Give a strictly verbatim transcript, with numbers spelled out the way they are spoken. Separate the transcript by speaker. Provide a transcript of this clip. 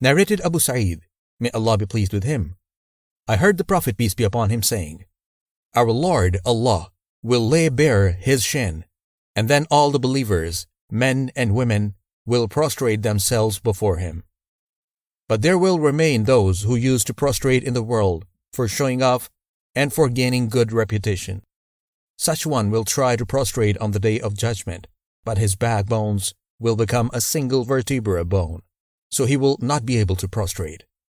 Speaker 1: Narrated Abu Sa'id, may Allah be pleased with him, I heard the Prophet, peace be upon him, saying, Our Lord Allah will lay bare His shin, and then all the believers, men and women, will prostrate themselves before Him. But there will remain those who used to prostrate in the world for showing off and for gaining good reputation. Such one will try to prostrate on the Day of Judgment, but his backbones will become a single vertebra bone, so he will not be able to prostrate.